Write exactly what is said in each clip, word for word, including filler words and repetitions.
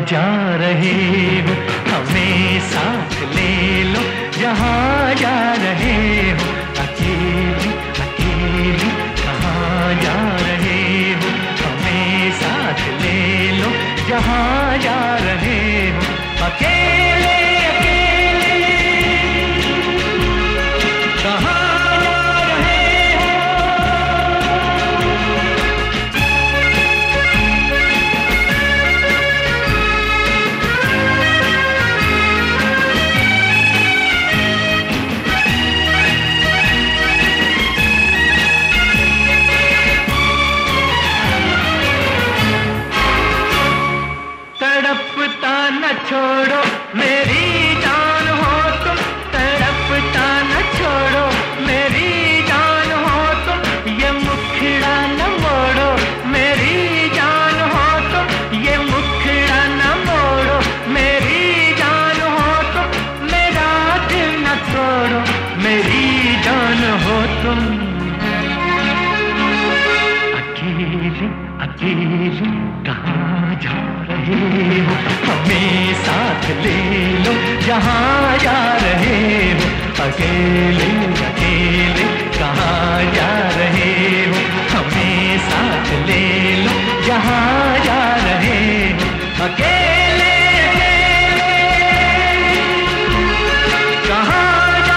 जा रहे हो, हमें साथ ले लो जहाँ जा रहे हो। अकेली अकेली कहाँ जा रहे हो, हमें साथ ले लो जहाँ जा रहे हो। अकेले तड़पता न छोड़ो मेरी जान हो तुम, तड़पता न छोड़ो मेरी जान हो तुम। ये मुखड़ा न मोड़ो मेरी जान हो तुम, ये मुखड़ा न मोड़ो मेरी जान हो तुम। मेरा दिल न तोड़ो मेरी जान हो तुम। अकेले अकेले कहाँ जा रहे हो, हमें साथ ले लो जहाँ जा रहे हो। अकेले अकेले कहाँ जा रहे हो, हमें साथ ले लो जहाँ जा रहे हो। अकेले कहाँ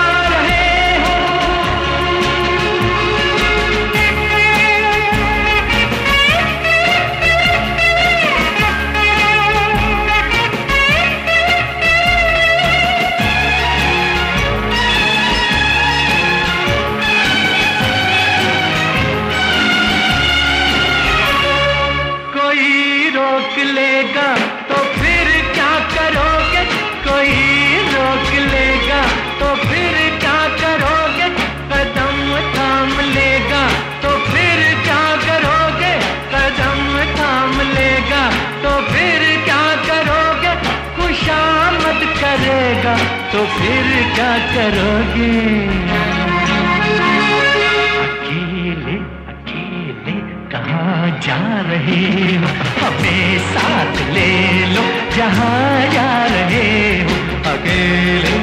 रोक लेगा तो फिर क्या करोगे, कोई रोक लेगा तो फिर क्या करोगे। कदम थाम लेगा तो फिर क्या करोगे, कदम थाम लेगा तो फिर क्या करोगे। खुशामद करेगा तो फिर क्या करोगे। अकेले अकेले कहाँ जा रहे हो, हमें साथ ले लो जहाँ जा रहे हो। अकेले